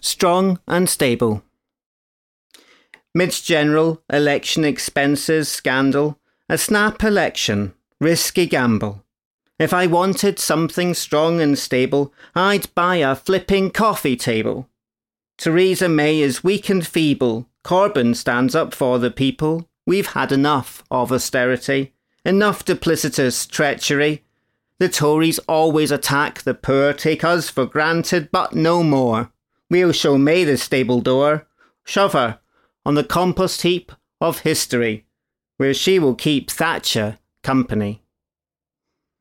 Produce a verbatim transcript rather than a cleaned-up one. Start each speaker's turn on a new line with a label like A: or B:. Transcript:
A: strong and stable. Midst general election expenses scandal, a snap election, risky gamble. If I wanted something strong and stable, I'd buy a flipping coffee table. Theresa May is weak and feeble, Corbyn stands up for the people. We've had enough of austerity, enough duplicitous treachery. The Tories always attack the poor, take us for granted, but no more. We'll show May the stable door, shove her on the compost heap of history, where she will keep Thatcher company.